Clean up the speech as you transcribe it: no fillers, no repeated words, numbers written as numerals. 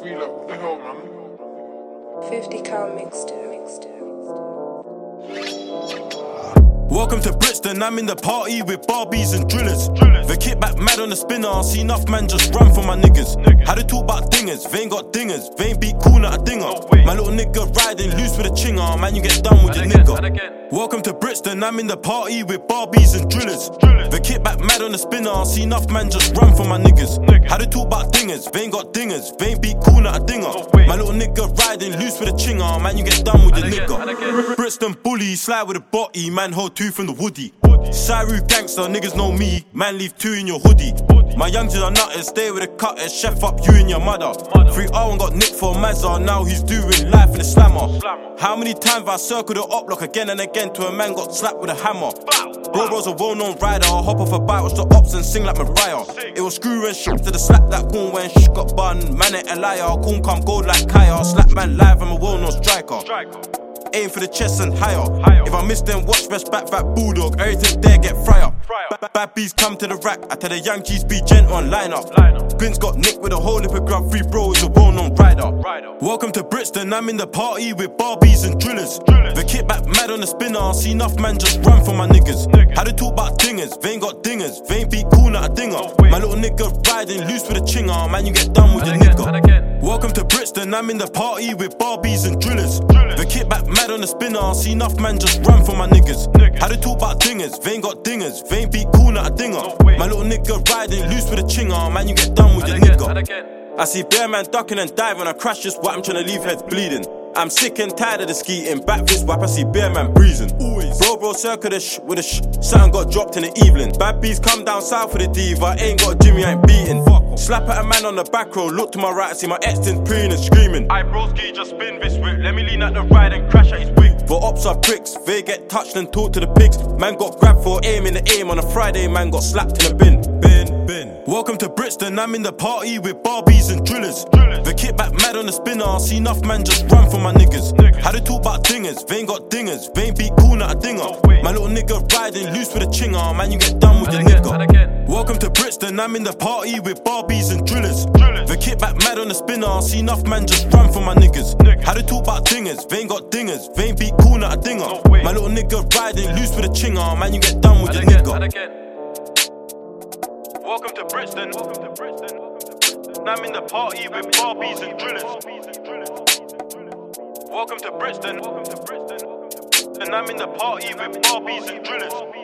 free, like, what the hell, man? 50 cal mixed. Welcome to Brixton, I'm in the party with Barbies and drillers. The kickback mad on the spinner, I see enough man just run for my niggas. How they talk about dingers, they ain't got dingers, they ain't beat cool, not a dinger. My little nigga riding loose with a chinger, man you get done with your nigga. Welcome to Brixton, I'm in the party with Barbies and drillers. The kickback mad on the spinner, I see enough man just run for my niggas. How they talk about dingers, they ain't got dingers, they ain't beat cool, not a dinger. My little nigga riding loose with a chinger, man you get done with your nigga. Brixton bully, slide with a body, man hold two from the woody. Cyru gangster, niggas know me, man leave two in your hoodie. My youngsters are nutters, stay with the cutters, chef up you and your mother. 3-0 and got nicked for a Mazda, now he's doing life in the slammer. How many times I circled the up block again and again till a man got slapped with a hammer? Bro's a well-known rider, I'll hop off a bike, watch the ops and sing like Mariah. It was screw and shook to the slap that corn when shh got bun. Man ain't a liar, corn come gold like Kaya. Slap man live, I'm a well-known striker. Aim for the chest and higher. If I miss them, watch best back bulldog. Everything there get fryer. Bad bees come to the rack. I tell the young G's be gentle and line up. Bins got nicked with a whole lip of grub. 3 bro is a well-known rider. Welcome to Brixton, I'm in the party with Barbies and drillers. The kickback mad on the spinner, I see enough man just run for my niggas. How they talk about dingers, they ain't got dingers, they ain't beat cool, not a dinger. My little nigga riding loose with a chinger, man you get done with your nigga. Welcome to Brixton, I'm in the party with Barbies and drillers. The kickback mad on the spinner, I see enough man just run for my niggas. How they talk about dingers, they ain't got dingers, they ain't beat cool, not a dinger. My little nigga riding loose with a chinger, man you get done with your nigga. I see bear man ducking and diving, I crash just what I'm trying to leave heads bleeding. I'm sick and tired of the skeeting, back fist whap, I see bear man breezing. Bro circle the sh with a sh, something got dropped in the evening. Bad bees come down south with the diva, ain't got a Jimmy, I ain't beating. Slap at a man on the back row, look to my right, I see my ex-tins preening and screaming. Aye broski, just spin this whip, let me lean at the ride and crash at his wig. For ops are pricks, they get touched and talk to the pigs. Man got grabbed for aim in the aim, on a Friday man got slapped in the bin. Welcome to Brixton, I'm in the party with Barbies and drillers. The kickback mad on the spinner, I see enough man just run for my niggas. How they talk about dingers, they ain't got dingers, they ain't beat cool, not a dinger. My little nigga riding loose with a chinger, man you get done with your nigga. Welcome to Brixton, I'm in the party with Barbies and drillers. The kickback mad on the spinner, I see enough man just run for my niggas. How they talk about dingers, they ain't got dingers, they ain't beat cool, not a dinger. My little nigga riding loose with a chinger, man you get done with your nigga. Welcome to Brixton, I'm in the party with Barbies and drillers. Welcome to Brixton, and I'm in the party with Barbies and drillers.